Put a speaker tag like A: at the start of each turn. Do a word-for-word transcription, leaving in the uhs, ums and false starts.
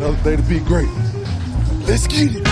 A: another day to be great. Let's get it.